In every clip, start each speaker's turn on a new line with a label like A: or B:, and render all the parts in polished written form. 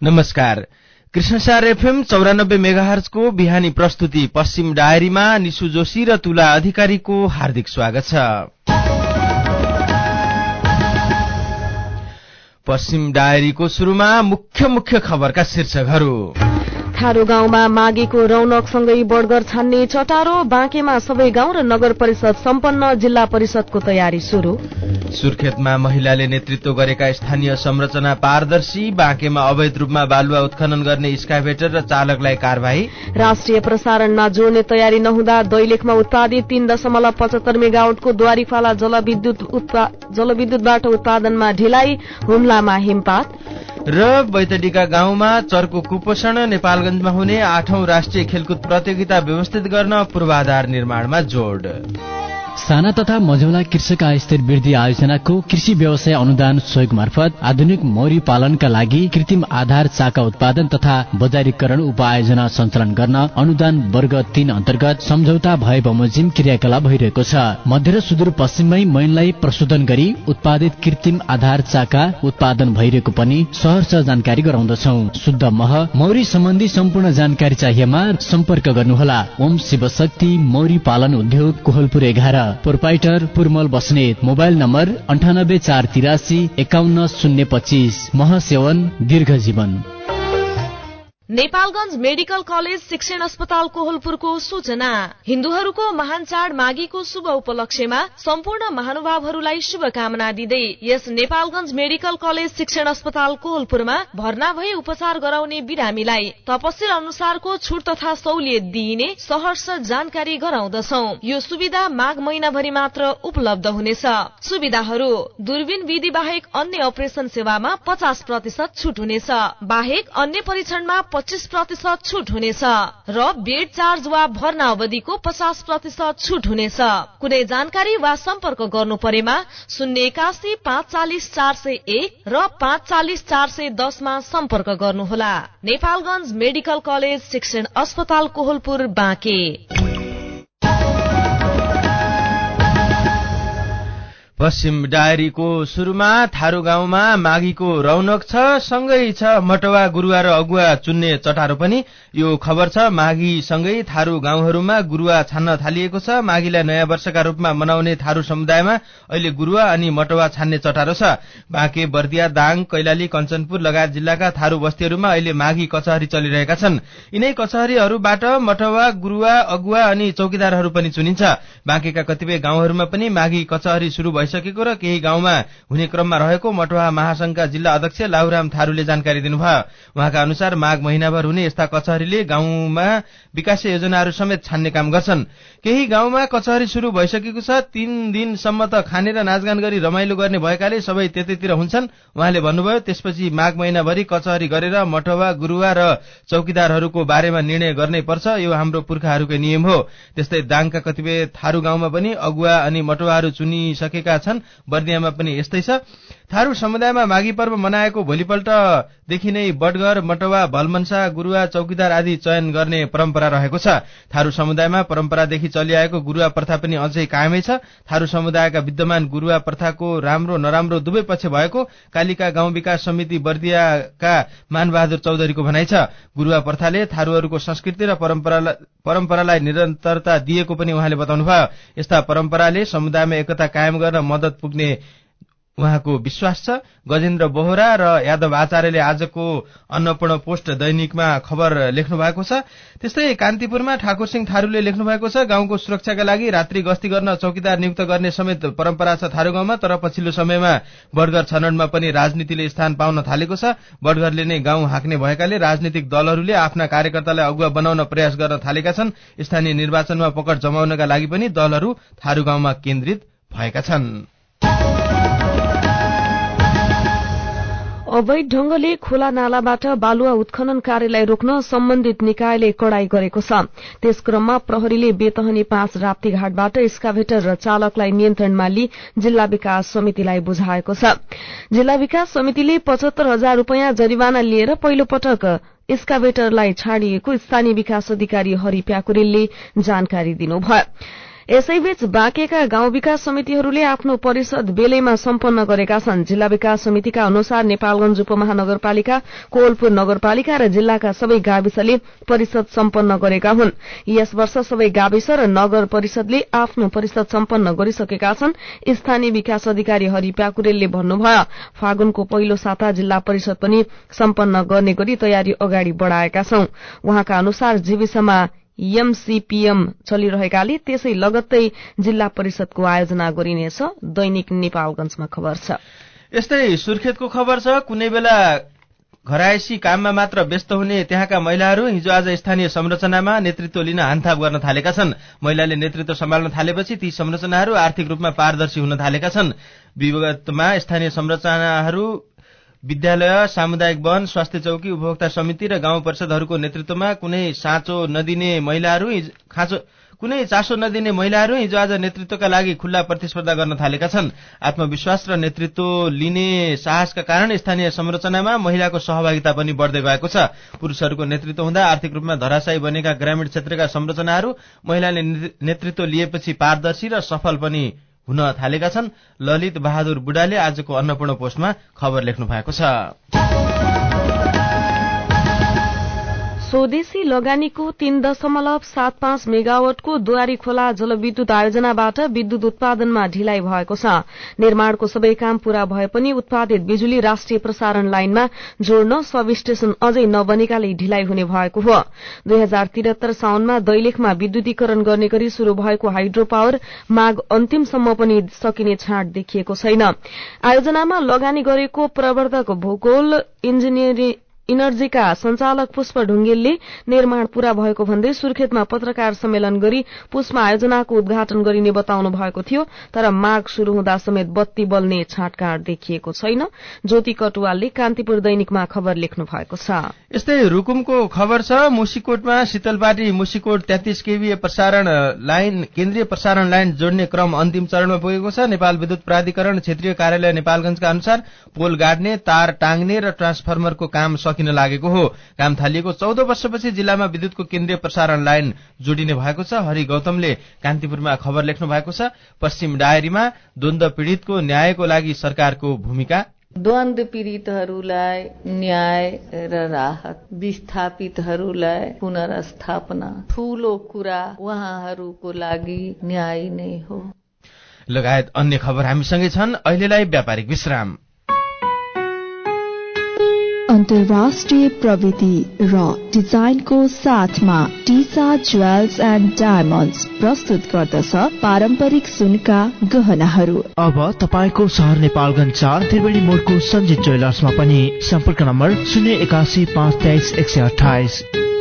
A: नमस्कार। कृष्णसार एफएम 94 मेगाहर्जको बिहानी प्रस्तुति पश्चिम डायरीमा निशु जोशी र तुला अधिकारीको हार्दिक स्वागत छ। पश्चिम डायरीको सुरुमा मुख्य खबरका शीर्षकहरू।
B: थारू गाउँमा माघीको रौनकसँगै बर्गर छान्ने चटारो, बाँकेमा सबै गाउँ र नगर परिषद सम्पन्न, जिल्ला परिषदको तयारी सुरु।
A: सुर्खेतमा महिलाले नेतृत्व गरेका स्थानीय संरचना पारदर्शी, बाँकेमा अवैध रूपमा बालुवा उत्खनन गर्ने स्काभेटर र चालकलाई कारबाही।
B: राष्ट्रिय प्रसारणमा जोड्ने तयारी नहुँदा दैलेखमा उत्पादित 3.75 मेगावाटको द्वारीफाला जलविद्युतबाट उत्पादनमा ढिलाइ, हुम्लामा हिमपात।
A: र बैतडीका गाउँमा चर्को कुपोषण, नेपालगञ्जमा हुने 8औं राष्ट्रिय खेलकुद प्रतियोगिता व्यवस्थित गर्न पूर्वाधार निर्माणमा जोड।
C: साना तथा मझौला कृषक आय स्थिर वृद्धि आयोजनाको कृषि व्यवसाय अनुदान सहयोग मार्फत आधुनिक मौरी पालनका लागि कृत्रिम आधार चाका उत्पादन तथा बजारीकरण उपायोजना सञ्चालन गर्न अनुदान वर्ग 3 अन्तर्गत सम्झौता भए बमोजिम क्रियाकलाप भइरहेको छ। मध्य र सुदूरपश्चिममै मैनलाई प्रशोधन गरी उत्पादित कृत्रिम आधार चाका उत्पादन भइरहेको पनि सहर्ष जानकारी गराउँदछौ। शुद्ध मह मौरी सम्बन्धी सम्पूर्ण जानकारी चाहिएमा सम्पर्क गर्नुहोला। ओम शिवशक्ति मौरी पालन उद्योग, Kohalpur 11, proprietor Purmal Basnet. Mobile number 9848 51025। महसेवन दीर्घ जीवन।
B: नेपालगञ्ज मेडिकल कलेज शिक्षण अस्पताल कोहलपुरको सूचना। हिन्दूहरूको महान चाड माघीको शुभ उपलक्ष्यमा सम्पूर्ण महानुभावहरूलाई शुभकामना दिँदै यस नेपालगञ्ज मेडिकल कलेज शिक्षण अस्पताल कोहलपुरमा भर्ना भई उपचार गराउने बिरामीलाई तपसिल अनुसारको छुट तथा सहुलियत दिइने सहर्ष जानकारी गराउँदछौ। यो सुविधा माघ महिनाभरि मात्र उपलब्ध हुनेछ। सुविधाहरू: दूरबीन विधि बाहेक अन्य अपरेशन सेवामा 50% छुट हुनेछ। बाहेक अन्य परीक्षणमा 25% छुट हुनेछ र बेड चार्ज वा भर्ना अवधिको 50% छुट हुनेछ। कुनै जानकारी वा सम्पर्क गर्नु परेमा 081 540 401 र 540 410 मा सम्पर्क गर्नुहोला। नेपालगञ्ज मेडिकल कलेज शिक्षण अस्पताल कोहलपुर, बाँके।
A: पश्चिम डायरीको सुरुमा थारू गाउँमा माघीको रौनक छ, सँगै छ मटवा, गुरुवा र अगुवा चुन्ने चटारो पनि। यो खबर छ। माघी सँगै थारू गाउँहरूमा गुरुवा छान्न थालिएको छ। माघीलाई नयाँ वर्षका रूपमा मनाउने थारू समुदायमा अहिले गुरुवा अनि मटवा छान्ने चटारो छ। बाँके, बर्दिया, दाङ, कैलाली, कञ्चनपुर लगायत जिल्लाका थारू बस्तीहरूमा अहिले माघी कचहरी चलिरहेका छन्। यिनै कचहरीहरूबाट मटवा, गुरुवा, अगुवा अनि चौकीदारहरू पनि चुनिन्छ। बाँकेका कतिपय गाउँहरूमा पनि माघी कचहरी शुरू भइसकेको र केही गाउँमा हुने क्रममा रहेको मटवा महासंघका जिल्ला अध्यक्ष लाहुराम थारूले जानकारी दिनुभयो। उहाँका अनुसार माघ महिनाभर हुने यस्ता कचहरीले गाउँमा विकास योजनाहरू समेत छान्ने काम गर्छन्। केही गाउँमा कचहरी शुरू भइसकेको छ। 3 दिनसम्म त खाने र नाचगान गरी रमाइलो गर्ने भएकाले सबै त्यतैतिर हुन्छन्। उहाँले भन्नुभयो त्यसपछि माघ महिनाभरि कचहरी गरेर मटवा, गुरुवा र चौकीदारहरूको बारेमा निर्णय गर्नै पर्छ। यो हाम्रो पुर्खाहरूकै नियम हो। त्यस्तै दाङका कतिपय थारू गाउँमा पनि अगुवा अनि मटवाहरू चुनिसकेका छन्। बर्दियामा पनि यस्तै छ। थारू समुदायमा माघी पर्व मनाएको भोलिपल्टदेखि नै बटघर, मटवा, भलमनसा, गुरुवा, चौकीदार आदि चयन गर्ने परम्परा रहेको छ। थारू समुदायमा परम्परादेखि चलिआएको गुरुवा प्रथा पनि अझै कायमै छ। थारू समुदायका विद्यमान गुरुवा प्रथाको राम्रो नराम्रो दुवै पक्ष भएको कालिका गाउँ विकास समिति बर्दियाका मानबहादुर चौधरीको भनाइ छ। गुरुवा प्रथाले थारूहरूको संस्कृति र परम्परालाई निरन्तरता दिएको पनि उहाँले बताउनुभयो। यस्ता परम्पराले समुदायमा एकता कायम गर्न मद्दत पुग्ने उहाँको विश्वास छ। गजेन्द्र बोहरा र यादव आचार्यले आजको अन्नपूर्ण पोस्ट दैनिकमा खबर लेख्नु भएको छ। त्यस्तै कान्तिपुरमा ठाकुर सिंह थारूले लेख्नु भएको छ। गाउँको सुरक्षाका लागि रात्रि गस्ती गर्न चौकीदार नियुक्त गर्ने समेत परम्परा छ थारू गाउँमा। तर पछिल्लो समयमा बटघर छनौटमा पनि राजनीतिले स्थान पाउन थालेको छ। बटघरले नै गाउँ हाँक्ने भएकाले राजनीतिक दलहरूले आफ्ना कार्यकर्तालाई अगुवा बनाउन प्रयास गर्न थालेका छन्। स्थानीय निर्वाचनमा पकड जमाउनका लागि पनि दलहरू थारू गाउँमा केन्द्रित भएका छन्।
B: अवैध ढंगले खोला नालाबाट बालुवा उत्खनन कार्यलाई रोक्न सम्बन्धित निकायले कडाई गरेको छ। त्यस क्रममा प्रहरीले बेतहनी 5 राप्ती घाटबाट एक्सकाभेटर र चालकलाई नियन्त्रणमा लिई जिल्ला विकास समितिलाई बुझाएको छ। जिल्ला विकास समितिले 75,000 रूपियाँ जरिवाना लिएर पहिलो पटक एक्सकाभेटरलाई छाडिएको स्थानीय विकास अधिकारी हरि प्याकुरेलले जानकारी दिनुभयो। यसैबीच बाँकेका गाउँ विकास समितिहरूले आफ्नो परिषद बेलैमा सम्पन्न गरेका छन्। जिल्ला विकास समितिका अनुसार नेपालगञ्ज उपमहानगरपालिका, कोवलपुर नगरपालिका र जिल्लाका सबै गाविसले परिषद सम्पन्न गरेका हुन्। यस वर्ष सबै गाविस र नगर परिषदले आफ्नो परिषद सम्पन्न गरिसकेका छन्। स्थानीय विकास अधिकारी हरि प्याकुरेलले भन्नुभयो, फागुनको पहिलो साता जिल्ला परिषद पनि सम्पन्न गर्ने गरी तयारी अगाडि बढ़ाएका छौं। उहाँका अनुसार जीविसमा एमसीपीएम चलिरहेकाले त्यसै लगत्तै जिल्ला परिषदको आयोजना गरिनेछ। दैनिक नेपालगञ्जमा खबर छ।
A: यस्तै सुर्खेतको खबर छ। कुनै बेला घरायसी काममा मात्र व्यस्त हुने त्यहाँका महिलाहरू हिजो आज स्थानीय संरचनामा नेतृत्व लिन हानथाप गर्न थालेका छन्। महिलाले नेतृत्व सम्हाल्न थालेपछि ती संरचनाहरू आर्थिक रूपमा पारदर्शी हुन थालेका छन्। विगतमा स्थानीय संरचनाहरू विद्यालय, सामुदायिक वन, स्वास्थ्य चौकी, उपभोक्ता समिति र गाउँ परिषदहरूको नेतृत्वमा कुनै चासो नदिने महिलाहरू हिजो आज नेतृत्वका लागि खुल्ला प्रतिस्पर्धा गर्न थालेका छन्। आत्मविश्वास र नेतृत्व लिने साहसका कारण स्थानीय संरचनामा महिलाको सहभागिता पनि बढ्दै गएको छ। पुरूषहरूको नेतृत्व हुँदा आर्थिक रूपमा धराशायी बनेका ग्रामीण क्षेत्रका संरचनाहरू महिलाले नेतृत्व लिएपछि पारदर्शी र सफल पनि हुन थालेका छन्। ललित बहादुर बुढाले आजको अन्नपूर्ण पोस्टमा खबर लेख्नु भएको छ।
B: स्वदेशी लगानीको 3.75 मेगावाटको दुवारी खोला जलविद्युत आयोजनाबाट विद्युत उत्पादनमा ढिलाइ भएको छ। निर्माणको सबै काम पूरा भए पनि उत्पादित बिजुली राष्ट्रिय प्रसारण लाइनमा जोड्न सब स्टेशन अझै नबनेकाले ढिलाइ हुने भएको हो। 2073 साउनमा दैलेखमा विद्युतीकरण गर्ने गरी शुरू भएको हाइड्रो पावर माघ अन्तिमसम्म पनि सकिने छाँट देखिएको छैन। आयोजनामा लगानी गरेको प्रवर्धक भूगोल इनर्जीका संचालक पुष्प ढुंगेलले निर्माण पूरा भएको भन्दै सुर्खेतमा पत्रकार सम्मेलन गरी पुष्पमा आयोजनाको उद्घाटन गरिने बताउनु भएको थियो। तर माघ शुरू हुँदा समेत बत्ती बल्ने छाँटकाँट देखिएको छैन। ज्योति कटुवालले कान्तिपुर दैनिकमा खबर लेख्नु भएको छ।
A: यस्तै रुकुमको खबर छ। मुसिकोटमा शीतलपाटी मुसिकोट 33 केवीए केन्द्रीय प्रसारण लाइन जोड्ने क्रम अन्तिम चरणमा पुगेको छ। नेपाल विद्युत प्राधिकरण क्षेत्रीय कार्यालय नेपालगञ्जका अनुसार पोल गाड्ने, तार टाङ्ने र ट्रान्सफर्मरको काम सकिन लागेको हो। काम थालिएको 14 वर्षपछि जिल्लामा विद्युतको केन्द्रीय प्रसारण लाइन जोडिने भएको छ। हरि गौतमले कान्तिपुरमा खबर लेख्नु भएको छ। पश्चिम डायरीमा द्वन्द्व पीड़ितको न्यायको लागि सरकारको भूमिका,
D: द्वन्द्व पीड़ितहरूलाई न्याय र राहत, विस्थापितहरूलाई पुनर्स्थापना ठूलो कुरा उहाँहरूको लागि न्याय नै हो
A: लगायत अन्य खबर हामीसँगै छन्। अहिलेलाई व्यापारिक विश्राम।
E: अन्तर्राष्ट्रिय प्रविधि र डिजाइनको साथमा टिसा ज्वेल्स एन्ड डायमन्ड्स प्रस्तुत गर्दछ पारम्परिक सुनका गहनाहरू।
F: अब तपाईको शहर नेपालगञ्ज 4 त्रिवेणी मोडको सञ्जित ज्वेलर्समा पनि। सम्पर्क नम्बर 081 523 128।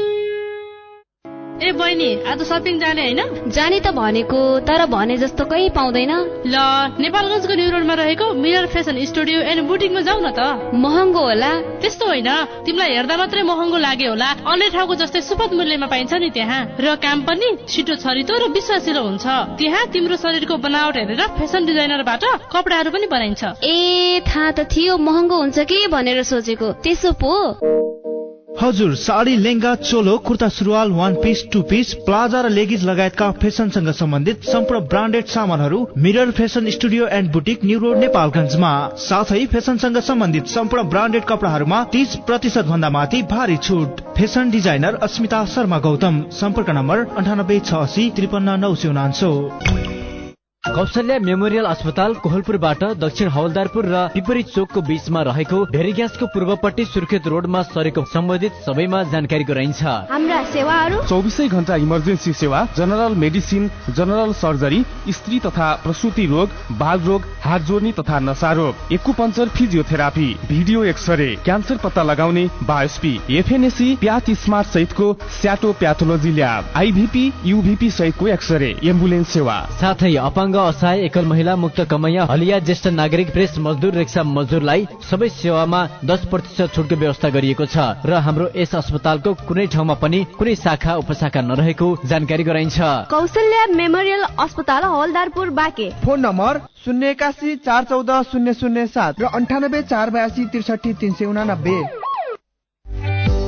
G: ए बहिनी, आज शपिङ जाने हैन?
H: जाने त भनेको, तर भने जस्तो कहीँ पाउँदैन।
G: ल, नेपालगञ्जको न्यू रोडमा रहेको मिरर फेसन स्टुडियो एन्ड बुटिकमा जाऊ न त।
H: महँगो होला?
G: त्यस्तो होइन, तिमीलाई हेर्दा मात्रै महँगो लाग्यो होला। अन्य ठाउँको जस्तै सुपथ मूल्यमा पाइन्छ नि त्यहाँ। र काम पनि छिटो छरितो र विश्वासिलो हुन्छ। त्यहाँ तिम्रो शरीरको बनावट हेरेर फेसन डिजाइनरबाट कपडाहरू पनि बनाइन्छ।
H: ए, थाहा त थियो महँगो हुन्छ कि भनेर सोचेको। त्यसो पो?
F: हजुर, साडी, लेंगा, चोलो, कुर्ता सुरुवाल, 1 पिस, 2 पिस, प्लाजा र लेगिज लगायतका फेसनसँग सम्बन्धित सम्पूर्ण ब्रान्डेड सामानहरू mirror fashion studio and boutique new road नेपालगञ्जमा। साथै फेसनसँग सम्बन्धित सम्पूर्ण ब्रान्डेड कपडाहरूमा 30% भन्दा माथि भारी छुट। Fashion designer Asmita Sharma Gautam. सम्पर्क नम्बर 9886 53 999।
C: कौशल्या मेमोरियल अस्पताल कोहलपुरबाट दक्षिण हवलदारपुर र पिपरी चोकको बीचमा रहेको भेरी ग्यासको पूर्वपट्टि सुर्खेत रोडमा सरेको सम्बन्धित सबैमा जानकारी गराइन्छ।
I: हाम्रा सेवाहरू
J: 24 घण्टा इमर्जेन्सी सेवा, जनरल मेडिसिन, जनरल सर्जरी, स्त्री तथा प्रसुति रोग, बाल रोग, हात जोड्ने तथा नशा रोग, acupuncture, physiotherapy, video x-ray, cancer पत्ता लगाउने, बायोस्पी, एफएनएसी, प्याथ स्मार्ट सहितको स्याटो प्याथोलोजी ल्याब, आइभीपी, युभीपी सहितको एक्सरे, एम्बुलेन्स सेवा।
C: साथै अपाङ्ग, असहाय, एकल महिला, मुक्त कमैया, हलिया, ज्येष्ठ नागरिक, प्रेस मजदुर, रिक्सा मजदुरलाई सबै सेवामा 10% छुटको व्यवस्था गरिएको छ र हाम्रो यस अस्पतालको कुनै ठाउँमा पनि कुनै शाखा उपशाखा नरहेको जानकारी गराइन्छ।
I: कौशल्या मेमोरियल अस्पताल हवलदारपुर बाँके।
K: फोन नम्बर 081 414 007 र 98 482 63 389।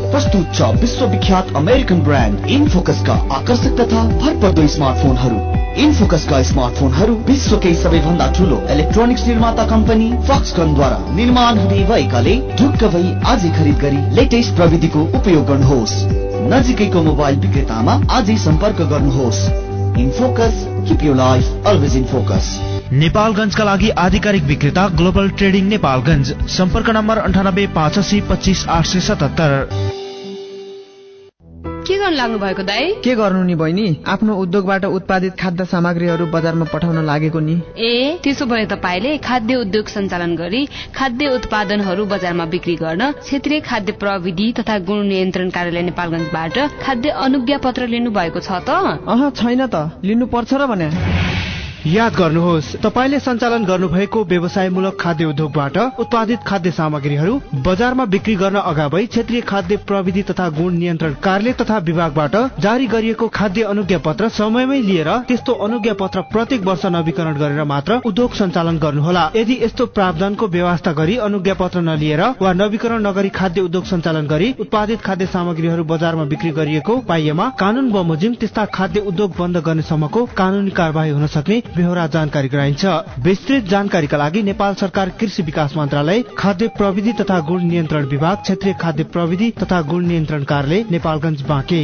L: प्रस्तुत छ विश्वविख्यात अमेरिकन ब्रान्ड इनफोकसका आकर्षक तथा भरपर्दो स्मार्टफोनहरू। इनफोकसका स्मार्टफोनहरू विश्वकै सबैभन्दा ठूलो इलेक्ट्रोनिक्स निर्माता कम्पनी फक्सकनद्वारा निर्माण हुने भएकाले ढुक्क भई आजै खरिद गरी लेटेस्ट प्रविधिको उपयोग गर्नुहोस्। नजिकैको मोबाइल विक्रेतामा आजै सम्पर्क गर्नुहोस्। InFocus, keep your life always in focus.
F: नेपालगञ्जका लागि आधिकारिक विक्रेता ग्लोबल ट्रेडिङ नेपालगञ्ज। सम्पर्क नम्बर 98 85 25 877।
M: के गर्न लाग्नु भएको दाइ?
K: के गर्नु नि बहिनी, आफ्नो उद्योगबाट उत्पादित खाद्य सामग्रीहरू बजारमा पठाउन लागेको नि।
M: ए त्यसो भए तपाईले खाद्य उद्योग सञ्चालन गरी खाद्य उत्पादनहरू बजारमा बिक्री गर्न क्षेत्रीय खाद्य प्रविधि तथा गुण नियन्त्रण कार्यालय नेपालगञ्जबाट खाद्य अनुज्ञा पत्र लिनु भएको छ त?
K: छैन त, लिनु पर्छ र भने।
F: याद गर्नुहोस्, तपाईले सञ्चालन गर्नुभएको व्यवसायमूलक खाद्य उद्योगबाट उत्पादित खाद्य सामग्रीहरू बजारमा बिक्री गर्न अगावै क्षेत्रीय खाद्य प्रविधि तथा गुण नियन्त्रण कार्यालय तथा विभागबाट जारी गरिएको खाद्य अनुज्ञा पत्र समयमै लिएर त्यस्तो अनुज्ञा पत्र प्रत्येक वर्ष नवीकरण गरेर मात्र उद्योग सञ्चालन गर्नुहोला। यदि यस्तो प्रावधानको व्यवस्था गरी अनुज्ञा पत्र नलिएर वा नवीकरण नगरी खाद्य उद्योग सञ्चालन गरी उत्पादित खाद्य सामग्रीहरू बजारमा बिक्री गरिएको पाइएमा कानून बमोजिम त्यस्ता खाद्य उद्योग बन्द गर्नेसम्मको कानूनी कारबाही हुन सक्ने बेहोरा जानकारी गराइन्छ। विस्तृत जानकारीका लागि नेपाल सरकार कृषि विकास मन्त्रालय, खाद्य प्रविधि तथा गुण नियन्त्रण विभाग, क्षेत्रीय खाद्य प्रविधि तथा गुण नियन्त्रण कार्यालय, नेपालगञ्ज बाँके।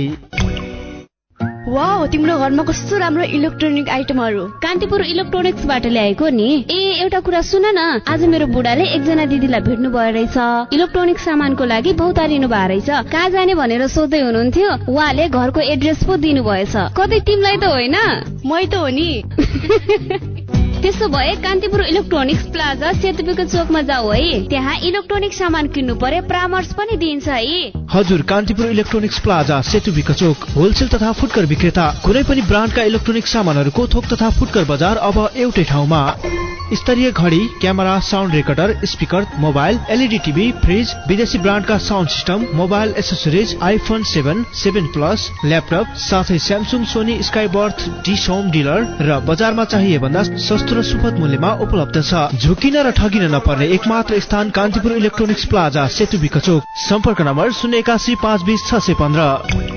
I: वाउ, तिम्रो घरमा कस्तो राम्रो इलेक्ट्रोनिक आइटमहरू।
H: कान्तिपुर इलेक्ट्रोनिक्सबाट ल्याएको नि। एउटा कुरा सुन न, आज मेरो बुढाले एकजना दिदीलाई भेट्नु भयो रहेछ। इलेक्ट्रोनिक सामानको लागि बहुतारिनु भयो रहेछ। कहाँ जाने भनेर सोध्दै हुनुहुन्थ्यो, उहाँले घरको एड्रेस पो दिनु भएछ। कतै तिमीलाई त होइन?
I: मै त हो नि।
H: त्यसो भए कान्तिपुर इलेक्ट्रोनिक्स प्लाजा सेतुपीको चोकमा जाऊ है। त्यहाँ इलेक्ट्रोनिक सामान किन्नु परे परामर्श पनि दिन्छ है।
F: हजुर, कान्तिपुर इलेक्ट्रोनिक्स प्लाजा सेतुपीको चोक होलसेल तथा फुटकर विक्रेता। कुनै पनि ब्रान्डका इलेक्ट्रोनिक सामानहरूको थोक तथा फुटकर बजार अब एउटै ठाउँमा। स्तरीय घडी, camera, sound recorder, speaker, mobile, LED TV, fridge, विदेशी ब्रान्डका sound system, mobile accessories, iPhone 7, 7 plus, laptop, साथै Samsung, Sony, Skyworth, dish home dealer र बजारमा चाहिए भन्दा सस्तो र सुपथ मूल्यमा उपलब्ध छ। झुकिन र ठगिन नपर्ने एकमात्र स्थान कान्तिपुर इलेक्ट्रोनिक्स प्लाजा सेतुपीको चोक। सम्पर्क नम्बर 081 520 615।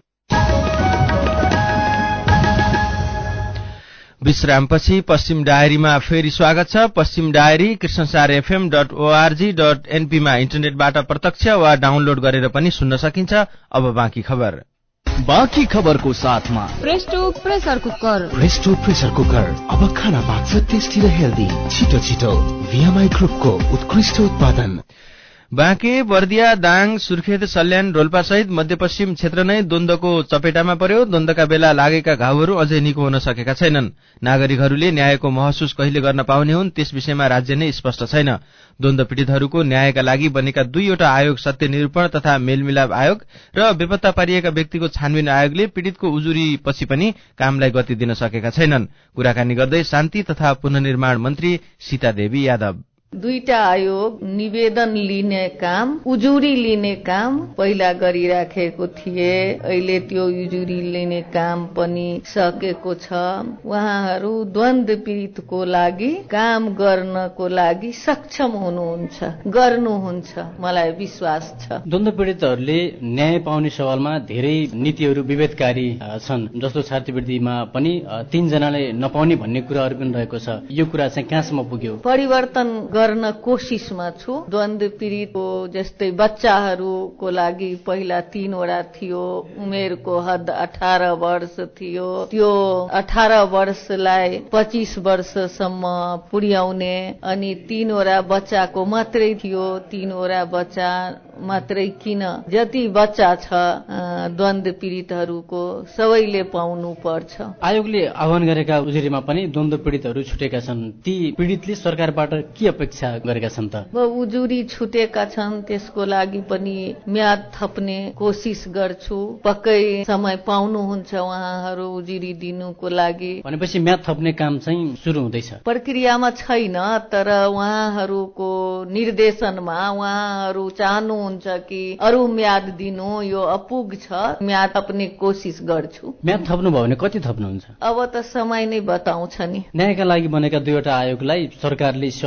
A: विश्रामपछि पश्चिम डायरीमा फेरि स्वागत छ। पश्चिम डायरी कृष्णसारfm.org.np मा इन्टरनेटबाट प्रत्यक्ष वा डाउनलोड गरेर पनि सुन्न सकिन्छ। अब बाँकी खबर।
L: बाँकी खबरको साथमा
M: Presto pressure cooker.
L: Presto pressure cooker, अब खाना पाक्छ टेस्टी र हेल्दी। छिटो छिटो VMI ग्रुपको उत्कृष्ट उत्पादन।
A: बाँके, बर्दिया, दाङ, सुर्खेत, सल्यान, रोल्पा सहित मध्यपश्चिम क्षेत्र नै द्वन्द्वको चपेटामा पर्यो। द्वन्द्वका बेला लागेका घाउहरू अझै निको हुन सकेका छैनन्। नागरिकहरूले न्यायको महसुस कहिले गर्न पाउने हुन्, त्यस विषयमा राज्य नै स्पष्ट छैन। द्वन्द्व पीडितहरूको न्यायका लागि बनेका 2वटा आयोग, सत्य निरूपण तथा मेलमिलाप आयोग र बेपत्ता पारिएका व्यक्तिको छानबिन आयोगले पीडितको उजुरी पछि पनि कामलाई गति दिन सकेका छैनन्। कुराकानी गर्दै शान्ति तथा पुनर्निर्माण मन्त्री सीता देवी यादव।
D: 2टा आयोग निवेदन लिने काम, उजुरी लिने काम पहिला गरिराखेको थिए। अहिले त्यो उजुरी लिने काम पनि सकेको छ। उहाँहरू द्वन्द्व पीडितको लागि काम गर्नको लागि सक्षम हुनुहुन्छ, गर्नुहुन्छ, मलाई विश्वास छ।
C: द्वन्द्व पीडितहरूले न्याय पाउने सवालमा धेरै नीतिहरू विभेदकारी छन्। जस्तो छात्रवृत्तिमा पनि 3 जनाले नपाउने भन्ने कुराहरू पनि रहेको छ। यो कुरा चाहिँ कहाँसम्म पुग्यो?
D: परिवर्तन गर्न कोशिशमा छु। द्वन्द्व पीडितको जस्तै बच्चाहरूको लागि पहिला 3वटा थियो। उमेरको हद 18 वर्ष थियो। त्यो 18 वर्षलाई 25 वर्षसम्म पुर्याउने अनि 3वटा बच्चाको मात्रै थियो। 3वटा बच्चा मात्रै किन, जति बच्चा छ द्वन्द्व पीडितहरूको सबैले पाउनु पर्छ।
C: आयोगले आह्वान गरेका उजुरीमा पनि द्वन्द्व पीडितहरू छुटेका छन्। ती पीडितले सरकारबाट के अपेक्षा गरेका छन् त?
D: उजुरी छुटेका छन्, त्यसको लागि पनि म्याद थप्ने कोसिस गर्छु। पक्कै समय पाउनुहुन्छ उहाँहरू उजुरी दिनुको लागि।
C: भनेपछि म्याद थप्ने काम चाहिँ सुरु हुँदैछ?
D: प्रक्रियामा छैन, तर उहाँहरूको निर्देशनमा उहाँहरू चाहनुहुन्छ कि अरू म्याद दिनु, यो अपुग छ, म्याद थप्ने कोसिस गर्छु।
C: म्याद थप्नु भयो भने कति थप्नुहुन्छ?
D: अब त समय नै बताउँछ नि।
C: न्यायका लागि बनेका 2वटा आयोगलाई सरकारले असुविधा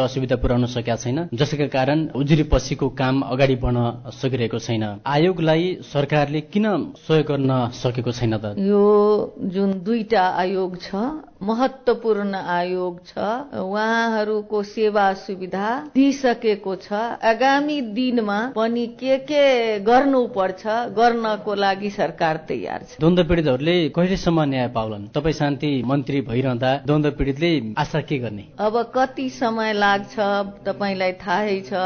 C: पुर्याउन सकेका छैन, जसका कारण उजुरीपछिको काम अगाडि बढ्न सकिरहेको छैन। आयोगलाई सरकारले किन सहयोग गर्न सकेको छैन त?
D: यो जुन 2टा आयोग छ, महत्त्वपूर्ण आयोग छ, उहाँहरूको सेवा सुविधा दिइसकेको छ। आगामी दिनमा पनि के गर्नुपर्छ गर्नको लागि सरकार तयार छ।
C: द्वन्द्व पीडितहरूले कहिलेसम्म न्याय पाउलान्? तपाईँ शान्ति मन्त्री भइरहँदा द्वन्द्व पीडितले आशा के गर्ने?
D: अब कति समय लाग्छ तपाईलाई थाहै छ।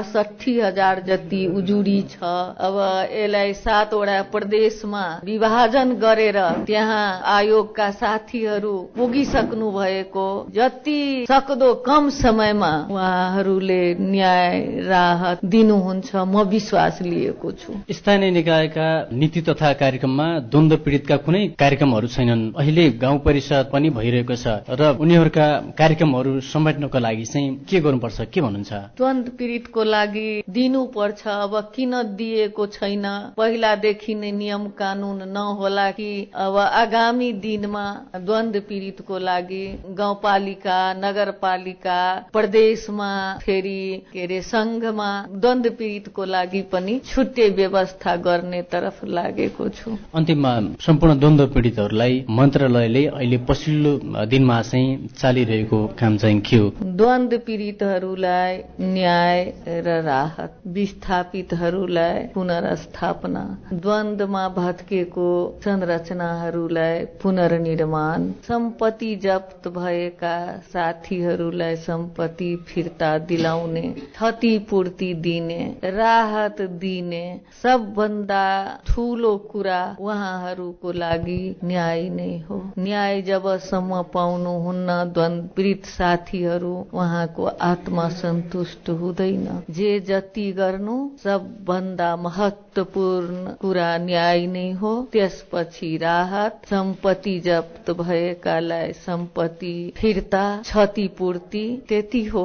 D: 62,000 जति उजुरी छ। अब यसलाई 7 वटा प्रदेशमा विभाजन गरेर त्यहाँ आयोगका साथीहरू पुगिसक्नु भएको, जति सक्दो कम समयमा उहाँहरूले न्याय राहत दिनुहुन्छ म विश्वास लिएको छु।
C: स्थानीय निकायका नीति तथा कार्यक्रममा द्वन्द्व पीडितका कुनै कार्यक्रमहरू छैनन्। अहिले गाउँ परिषद पनि भइरहेको छ र उनीहरूका कार्यक्रमहरू समेट्नको लागि चाहिँ के गर्नुपर्छ, के भन्नुहुन्छ?
D: द्वन्द्व पीडितको लागि दिनुपर्छ। अब किन दिएको छैन? पहिलादेखि नै नियम कानून नहोला कि अब आगामी दिनमा द्वन्द्व पीडितको लागि गाउँपालिका, नगरपालिका, प्रदेशमा फेरि संघमा द्वन्द्व पीडितको लागि पनि छुट्टै व्यवस्था गर्ने तर्फ लागेको छु।
C: अन्तिममा सम्पूर्ण द्वन्द्व पीडितहरूलाई मन्त्रालयले अहिले पछिल्लो दिनमा चाहिँ चालिरहेको काम चाहिँ के हो?
D: द्वन्द्व पीडितहरूलाई न्याय र राहत, विस्थापितहरूलाई पुनर्स्थापना, द्वन्द्वमा भत्केको संरचनाहरूलाई पुनर्निर्माण, सम्पत्ति जफ्त भएका साथीहरूलाई सम्पत्ति फिर्ता दिलाउने, क्षतिपूर्ति दिने, राहत दिने, सबभन्दा ठूलो कुरा उहाँहरूको लागि न्याय नै हो। न्याय जबसम्म पाउनुहुन्न द्वन्द्व पीडित साथीहरू, उहाँको आत्मा सन्तुष्ट हुँदैन। जे जति गर्नु सबभन्दा महत्त्वपूर्ण कुरा न्याय नै हो। त्यसपछि राहत, सम्पत्ति जफ्त भएकालाई सम्पत्ति फिर्ता, क्षतिपूर्ति, त्यति हो।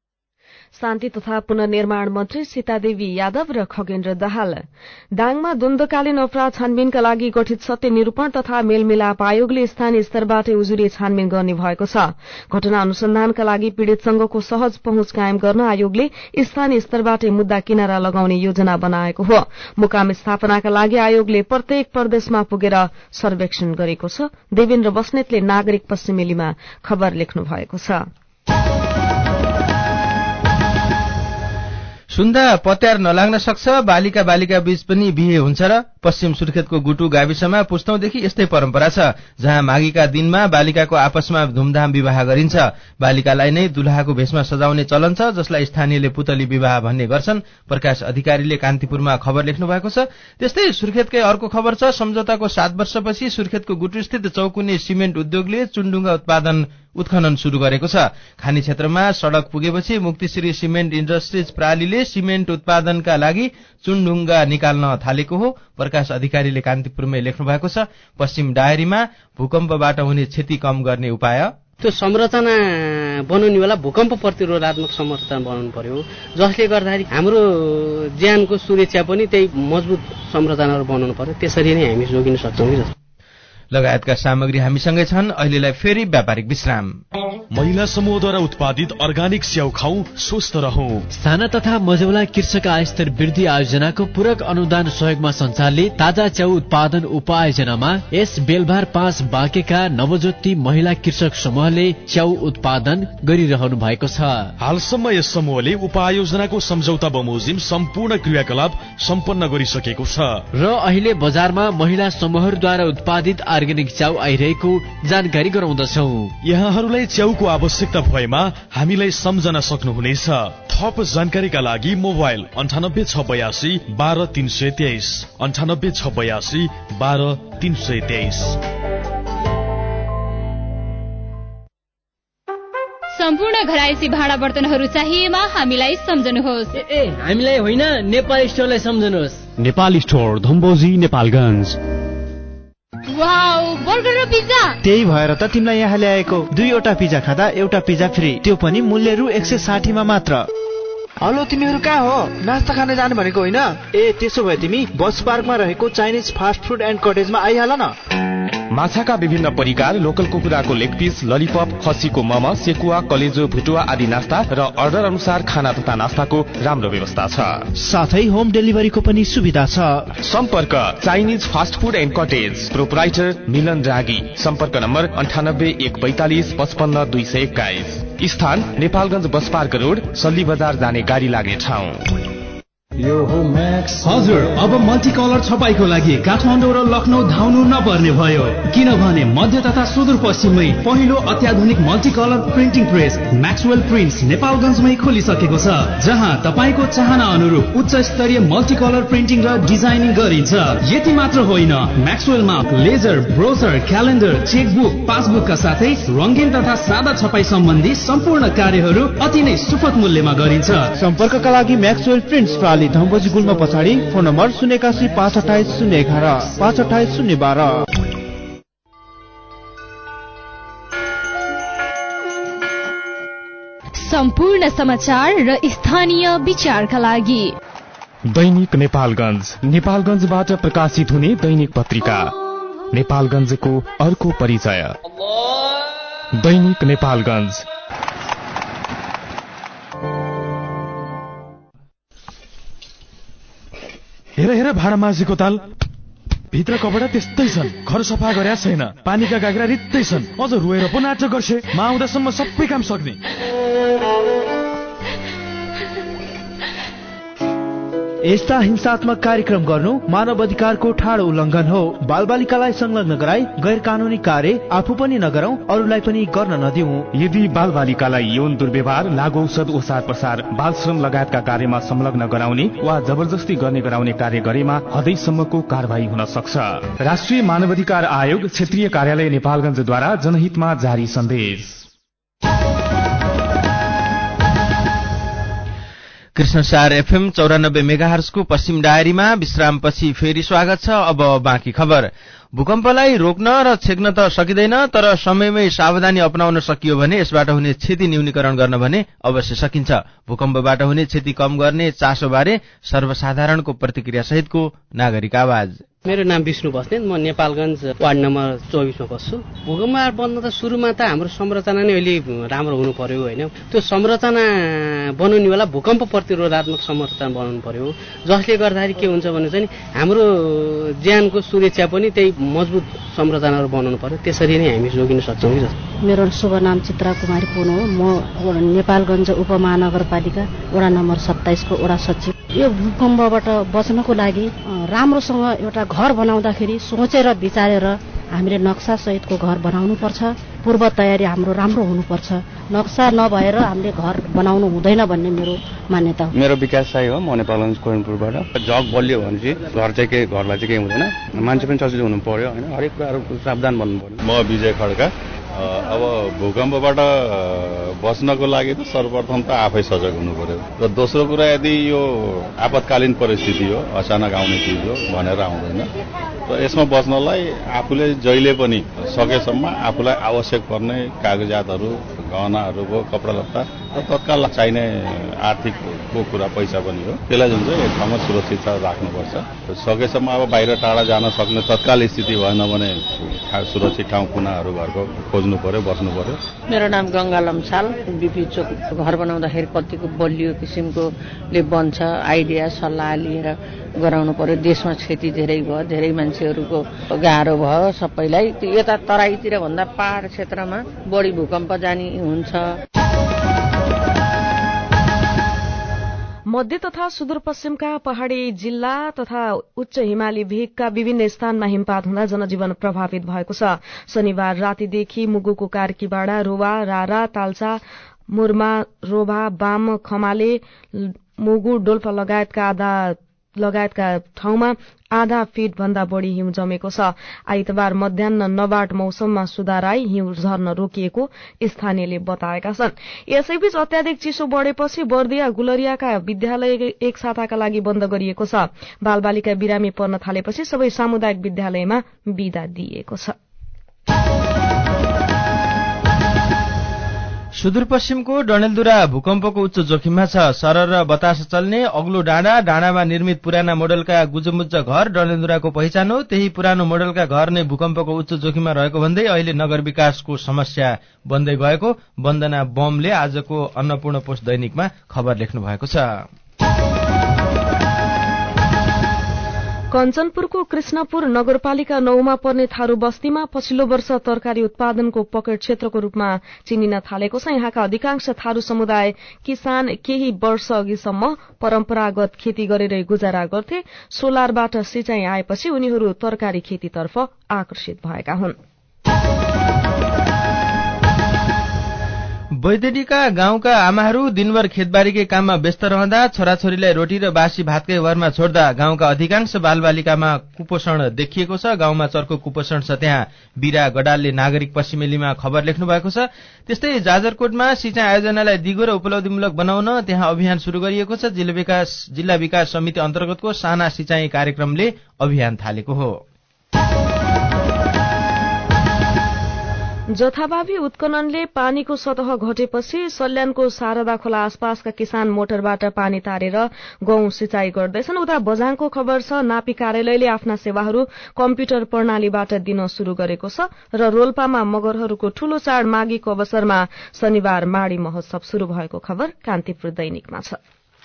B: शान्ति तथा पुनर्निर्माण मन्त्री सीतादेवी यादव र खगेन्द्र दाहाल दाङमा द्वन्द्वकालीन अपराध छानबिनका लागि गठित सत्य निरूपण तथा मेलमिलाप आयोगले स्थानीय स्तरबाटै उजुरी छानबिन गर्ने भएको छ। घटना अनुसन्धानका लागि पीड़ित संघको सहज पहुँच कायम गर्न आयोगले स्थानीय स्तरबाटै मुद्दा किनारा लगाउने योजना बनाएको हो। मुकाम स्थापनाका लागि आयोगले प्रत्येक प्रदेशमा पुगेर सर्वेक्षण गरेको छ। देवेन्द्र बस्नेतले नागरिक पश्चिमेलीमा खबर लेख्नु भएको छ।
A: सुन्दा पत्यार नलाग्न सक्छ, बालिका बीच पनि बिहे हुन्छ र? पश्चिम सुर्खेतको गुटु गाविसमा पुस्तौंदेखि यस्तै परम्परा छ, जहाँ माघीका दिनमा बालिकाको आपसमा धुमधाम विवाह गरिन्छ। बालिकालाई नै दुल्हाको भेषमा सजाउने चलन छ, जसलाई स्थानीयले पुतली विवाह भन्ने गर्छन्। प्रकाश अधिकारीले कान्तिपुरमा खबर लेख्नु भएको छ। त्यस्तै सुर्खेतकै अर्को खबर छ। सम्झौताको 7 वर्षपछि सुर्खेतको गुटुस्थित चौकुने सिमेन्ट उद्योगले चुन्डुङ्गा उत्खनन शुरू गरेको छ। खानी क्षेत्रमा सड़क पुगेपछि मुक्तिश्री सिमेन्ट इन्डस्ट्रिज प्रालीले सिमेन्ट उत्पादनका लागि चुन्डुङ्गा निकाल्न थालेको हो। प्रकाश अधिकारीले कान्तिपुरमै लेख्नु भएको छ। पश्चिम डायरीमा भूकम्पबाट हुने क्षति कम गर्ने उपाय,
N: त्यो संरचना बनाउने बेला भूकम्प प्रतिरोधात्मक संरचना बनाउनु पर्यो, जसले गर्दाखेरि हाम्रो ज्यानको सुरक्षा पनि त्यही मजबुत संरचनाहरू बनाउनु पर्यो। त्यसरी नै हामी जोगिन सक्छौँ कि
A: लगायतका सामग्री हामीसँगै छन्। अहिलेलाई फेरि व्यापारिक विश्राम।
O: महिला समूहद्वारा उत्पादित अर्गानिक स्याउ खाऊ, स्वस्थ रहौं।
C: साना तथा मझौला कृषक आयस्तर वृद्धि आयोजनाको पूरक अनुदान सहयोगमा सञ्चालित ताजा च्याउ उत्पादन उपायोजनामा यस बेलबार 5 बाँकेका नवज्योति महिला कृषक समूहले च्याउ उत्पादन गरिरहनु भएको छ।
O: हालसम्म यस समूहले उपायोजनाको सम्झौता बमोजिम सम्पूर्ण क्रियाकलाप सम्पन्न गरिसकेको छ
C: र अहिले बजारमा महिला समूहहरूद्वारा उत्पादित अर्ग्यानिक च्याउ आइरहेको जानकारी गराउँदछौ।
O: यहाँहरूलाई च्याउको आवश्यकता भएमा हामीलाई सम्झन सक्नुहुनेछ। थप जानकारीका लागि मोबाइल 98 682 12 323 98 682 12 323।
P: सम्पूर्ण घरायसी भाँडा बर्तनहरू चाहिएमा हामीलाई सम्झनुहोस्।
N: हामीलाई होइन, नेपाल स्टोरलाई सम्झनुहोस्।
O: Nepal store, Dhamboji, Nepalgunj.
P: Wow, burger र पिज्जा।
F: त्यही भएर त तिमीलाई यहाँ ल्याएको। 2वटा पिज्जा खाँदा एउटा पिज्जा फ्री, त्यो पनि मूल्य रु 160 मा मात्र।
K: हेलो, तिमीहरू कहाँ हो? नास्ता खान जाने भनेको होइन?
F: ए त्यसो भए तिमी बस पार्कमा रहेको चाइनिज फास्ट फुड एन्ड कटेजमा आइहाल न।
J: माछाका विभिन्न परिकार, लोकल कुखुराको लेग पिस, ललिपप, खसीको मम, सेकुवा, कलेजो, भुटुवा आदि नास्ता र अर्डर अनुसार खाना तथा नास्ताको राम्रो व्यवस्था छ।
F: साथै होम डेलिभरीको पनि सुविधा छ।
J: सम्पर्क Chinese fast food and cottage, proprietor Milan Ragi. सम्पर्क नम्बर 98 142 55 221। स्थान Nepalgunj bus park road, Salli Bazaar जाने गाडी लाग्ने ठाउँ।
Q: हजुर, अब मल्टी कलर छपाईको लागि काठमाडौँ र लखनऊ धाउनु नपर्ने भयो, किनभने मध्य तथा सुदूरपश्चिममै पहिलो अत्याधुनिक multi colour printing press Maxwell prints नेपालगञ्जमै खोलिसकेको छ, जहाँ तपाईँको चाहना अनुरूप उच्च स्तरीय मल्टी कलर प्रिन्टिङ र डिजाइनिङ गरिन्छ। यति मात्र होइन, म्याक्सवेलमा लेजर, ब्रोचर, क्यालेन्डर, चेकबुक, पासबुकका साथै रङ्गीन तथा सादा छपाई सम्बन्धी सम्पूर्ण कार्यहरू अति नै सुपथ मूल्यमा गरिन्छ।
F: सम्पर्कका लागि म्याक्सवेल प्रिन्ट्स प्राली धम्बोजी गुल्म पछाडि, फोन नम्बर 081 528 011 528 012।
P: सम्पूर्ण समाचार र स्थानीय विचारका लागि
J: दैनिक नेपालगञ्ज, नेपालगञ्जबाट प्रकाशित हुने दैनिक पत्रिका नेपालगञ्जको अर्को परिचय। दैनिक नेपालगञ्ज।
O: हेर हेर भाडा माझेको ताल, भित्र कपडा त्यस्तै छन्, घर सफा गरेका छैन, पानीका गाग्रा रित्तै छन्, अझ रोएर पो नाटक गर्छे। म आउँदासम्म सबै काम सक्ने।
F: यस्ता हिंसात्मक कार्यक्रम गर्नु मानव अधिकारको ठाडो उल्लङ्घन हो। बालबालिकालाई संलग्न गराई गैर कानूनी कार्य आफू पनि नगरौं, अरूलाई पनि गर्न नदिऊ।
J: यदि बालबालिकालाई यौन दुर्व्यवहार, लागु औषध ओसार प्रसार, बाल श्रम लगायतका कार्यमा संलग्न गराउने वा जबरजस्ती गर्ने गराउने कार्य गरेमा हदैसम्मको कारवाही हुन सक्छ। राष्ट्रिय मानवाधिकार आयोग, क्षेत्रीय कार्यालय नेपालगञ्जद्वारा जनहितमा जारी सन्देश।
A: कृष्णसार एफएम 94 मेगाहर्जको पश्चिम डायरीमा विश्रामपछि फेरि स्वागत छ। अब बाँकी खबर। भूकम्पलाई रोक्न र छेक्न त सकिँदैन, तर समयमै सावधानी अपनाउन सकियो भने यसबाट हुने क्षति न्यूनीकरण गर्न भने अवश्य सकिन्छ। भूकम्पबाट हुने क्षति कम गर्ने चासोबारे सर्वसाधारणको प्रतिक्रिया सहितको नागरिक आवाज।
N: मेरो नाम विष्णु बस्नेत, म नेपालगञ्ज वार्ड नम्बर 24 मा बस्छु। भूकम्प बन्द त सुरुमा त हाम्रो संरचना नै अलि राम्रो हुनु पर्यो हैन। त्यो संरचना बनाउनेवाला भूकम्प प्रतिरोधात्मक संरचना बनाउनु पर्यो, जसले गर्दाखेरि के हुन्छ भने चाहिँ हाम्रो ज्यानको सुरक्षा पनि त्यही मजबुत संरचनाहरू बनाउनु पर्यो। त्यसरी नै हामी जोगिन सक्छौँ कि जस्तो।
R: मेरो शुभ नाम चित्रा कुमारी पुन हो। म नेपालगञ्ज उपमहानगरपालिका वडा नम्बर 27 को वडा सचिव। यो भूकम्पबाट बच्नको लागि राम्रोसँग एउटा घर बनाउँदाखेरि सोचेर विचारेर हामीले नक्सा सहितको घर बनाउनु पर्छ। पूर्व तयारी हाम्रो राम्रो हुनुपर्छ। नक्सा नभएर हामीले घर बनाउनु हुँदैन भन्ने मेरो मान्यता हो।
S: मेरो विकास साई हो, म नेपालगञ्ज कोइनपुरबाट। जग बलियो भने चाहिँ घरलाई चाहिँ केही हुँदैन, मान्छे पनि सजिलो हुनु पर्यो हैन, हरेक कुराहरु सावधान बन्नु पर्यो।
T: म विजय खड्का। अब भूकम्पबाट बच्नको लागि त सर्वप्रथम त आफै सजग हुनु पर्यो र दोस्रो कुरा यदि यो आपतकालीन परिस्थिति हो, अचानक आउने चिज हो भनेर आउँदैन र यसमा बच्नलाई आफूले जहिले पनि सकेसम्म आफूलाई आवश्यक पर्ने कागजातहरू, गहनाहरूको, कपडा लत्ता र तत्काल चाहिने आर्थिकको कुरा पैसा पनि हो, त्यसलाई जुन चाहिँ एक ठाउँमा सुरक्षित राख्नुपर्छ। सकेसम्म अब बाहिर टाढा जान सक्ने तत्काल स्थिति भएन भने सुरक्षित ठाउँ कुनाहरू घरको खोज्नु पर्यो, बस्नु पर्यो।
D: मेरो नाम गंगा लम्साल। बीपी चोक घर बनाउँदाखेरि कतिको बलियो किसिमकोले बन्छ, आइडिया सल्लाह लिएर गराउनु पर्यो। देशमा क्षति धेरै भयो, धेरै मान्छेहरूको गाह्रो भयो सबैलाई। यता तराईतिर भन्दा पहाड क्षेत्रमा बढी भूकम्प जानी हुन्छ।
B: मध्य तथा सुदूरपश्चिमका पहाड़ी जिल्ला तथा उच्च हिमाली भेगका विभिन्न स्थानमा हिमपात हुँदा जनजीवन प्रभावित भएको छ। शनिबार रातिदेखि मुगुको कार्कीबाड़ा, रोवा, रारा, तालसा, मुरमा, रोभा, बाम, खमाले, मुगु, डोल्पा लगायतका ठाउँमा आधा फिट भन्दा बढ़ी हिउँ जमेको छ। आइतबार मध्याह्न नबाट मौसममा सुधार आई हिउँ झर्न रोकिएको स्थानीयले बताएका छन्। यसैबीच अत्याधिक चिसो बढ़ेपछि बर्दिया, गुलरियाका विद्यालय एक साताका लागि बन्द गरिएको छ। बालबालिका बिरामी पर्न थालेपछि सबै सामुदायिक विद्यालयमा बिदा दिइएको छ।
A: सुदूरपश्चिमको डडेलधुरा भूकम्पको उच्च जोखिममा छ। सरर र बतास चल्ने अग्लो डाँडामा निर्मित पुराना मोडलका गुजमुज्ज घर डडेलधुराको पहिचान हो। त्यही पुरानो मोडलका घर नै भूकम्पको उच्च जोखिममा रहेको भन्दै अहिले नगर विकासको समस्या बन्दै गएको वन्दना बमले आजको अन्नपूर्ण पोस्ट दैनिकमा खबर लेख्नु भएको छ।
B: कञ्चनपुरको कृष्णपुर नगरपालिका 9 मा पर्ने थारू बस्तीमा पछिल्लो वर्ष तरकारी उत्पादनको पकेट क्षेत्रको रूपमा चिनिन थालेको छ। यहाँका अधिकांश थारू समुदाय किसान केही वर्ष अघिसम्म परम्परागत खेती गरेरै गुजारा गर्थे। सोलरबाट सिंचाई आएपछि उनीहरू तरकारी खेतीतर्फ आकर्षित भएका हुन्। बैतडीका गाउँका आमाहरू दिनभर खेतबारीकै काममा व्यस्त रहँदा छोराछोरीलाई रोटी र बासी भातकै भरमा छोड्दा गाउँका अधिकांश बालबालिकामा कुपोषण देखिएको छ। गाउँमा चर्को कुपोषण छ। त्यहाँ बीरा गडालले नागरिक पश्चिमेलीमा खबर लेख्नु भएको छ। त्यस्तै जाजरकोटमा सिंचाई आयोजनालाई दिगो र उपलब्धिमूलक बनाउन त्यहाँ अभियान शुरू गरिएको छ। जिल्ला विकास समिति अन्तर्गतको साना सिंचाई कार्यक्रमले अभियान थालेको हो। जथाभावी उत्खननले पानीको सतह घटेपछि सल्यानको शारदा खोला आसपासका किसान मोटरबाट पानी तारेर गहुँ सिंचाई गर्दैछन्। उता बझाङको खबर छ। नापी कार्यालयले आफ्ना सेवाहरू कम्प्युटर प्रणालीबाट दिन शुरू गरेको छ र रोल्पामा मगरहरूको ठूलो चाड माघीको अवसरमा शनिबार माडी महोत्सव शुरू भएको खबर कान्तिपुर दैनिकमा छ।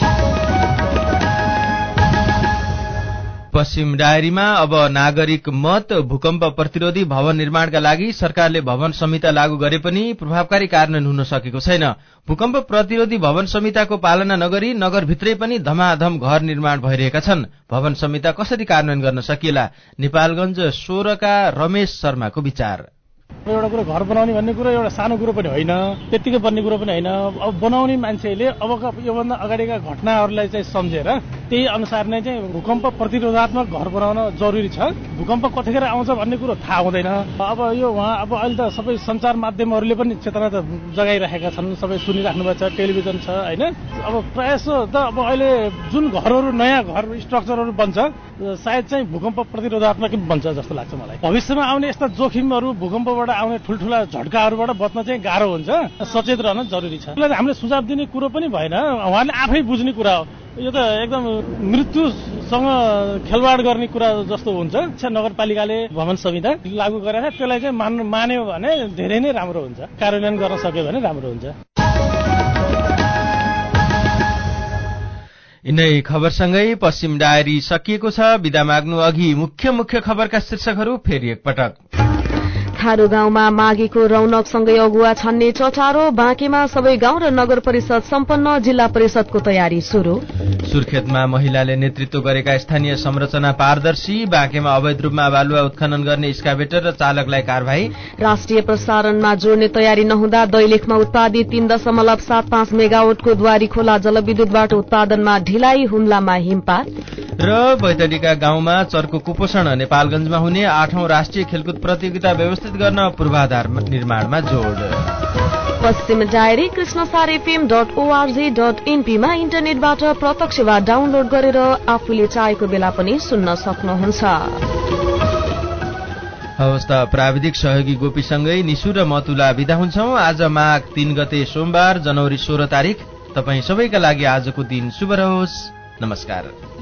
B: पश्चिम डायरीमा अब नागरिक मत। भूकम्प प्रतिरोधी भवन निर्माणका लागि सरकारले भवन संहिता लागू गरे पनि प्रभावकारी कार्यान्वयन हुन सकेको छैन। भूकम्प प्रतिरोधी भवन संहिताको पालना नगरी नगरभित्रै पनि धमाधम घर निर्माण भइरहेका छन्। भवन संहिता कसरी कार्यान्वयन गर्न सकिएला? नेपालगञ्ज 16 का रमेश शर्माको विचार।
U: एउटा कुरो घर बनाउने भन्ने कुरो एउटा सानो कुरो पनि होइन, त्यत्तिकै बन्ने कुरो पनि होइन। अब बनाउने मान्छेले अबका योभन्दा अगाडिका घटनाहरूलाई चाहिँ सम्झेर त्यही अनुसार नै चाहिँ भूकम्प प्रतिरोधात्मक घर बनाउन जरुरी छ। भूकम्प कतिखेर आउँछ भन्ने कुरो थाहा हुँदैन। अब यो अब अहिले त सबै सञ्चार माध्यमहरूले पनि चेतना त जगाइरहेका छन्, सबै सुनिराख्नु भएको छ, टेलिभिजन छ होइन। अब प्रायः त अब अहिले जुन घरहरू नयाँ घर स्ट्रक्चरहरू बन्छ सायद चाहिँ भूकम्प प्रतिरोधात्मक बन्छ जस्तो लाग्छ मलाई। भविष्यमा आउने यस्ता जोखिमहरू भूकम्पबाट आउने ठुल्ठुला झट्काहरूबाट बच्न चाहिँ गाह्रो हुन्छ, सचेत रहन जरुरी छ। हामीले सुझाव दिने कुरो पनि भएन, उहाँले आफै बुझ्ने कुरा हो। यो त एकदम मृत्युसँग खेलवाड गर्ने कुरा जस्तो हुन्छ। नगरपालिकाले भवन संहिता लागू गरेर त्यसलाई चाहिँ मान्यो भने धेरै नै राम्रो हुन्छ, कार्यान्वयन गर्न सक्यो भने राम्रो हुन्छ।
A: यिनै खबरसँगै पश्चिम डायरी सकिएको छ। बिदा माग्नु अघि मुख्य खबरका शीर्षकहरू फेरि एकपटक।
B: थारू गाउँमा माघीको रौनकसँगै अगुवा छान्ने चटारो। बाँकेमा सबै गाउँ र नगर परिषद सम्पन्न। जिल्ला परिषदको तयारी शुरू।
A: सुर्खेतमा महिलाले नेतृत्व गरेका स्थानीय संरचना पारदर्शी। बाँकेमा अवैध रूपमा बालुवा उत्खनन गर्ने एक्सकाभेटर र चालकलाई कारवाही।
B: राष्ट्रिय प्रसारणमा जोड्ने तयारी नहुँदा दैलेखमा उत्पादित 3.75 मेगावाटको द्वारी खोला जलविद्युतबाट उत्पादनमा ढिलाइ। हुम्लामा हिमपात।
A: र बैतडीका गाउँमा चर्को कुपोषण। नेपालगञ्जमा हुने 8औं राष्ट्रिय खेलकुद प्रतियोगिता व्यवस्थित गर्न पूर्वाधार निर्माणमा जोड।
B: पश्चिम डायरी krishnasarfm.org.np मा इन्टरनेटबाट प्रत्यक्ष वा डाउनलोड गरेर आफूले चाहेको बेला पनि सुन्न सक्नुहुन्छ।
A: हवस् त, प्राविधिक सहयोगी गोपीसँगै निशु र मतुला बिदा हुन्छौं। आज माघ 3 गते सोमबार, जनवरी 16 तारिक। तपाईँ सबैका लागि आजको दिन शुभ रहोस्। नमस्कार।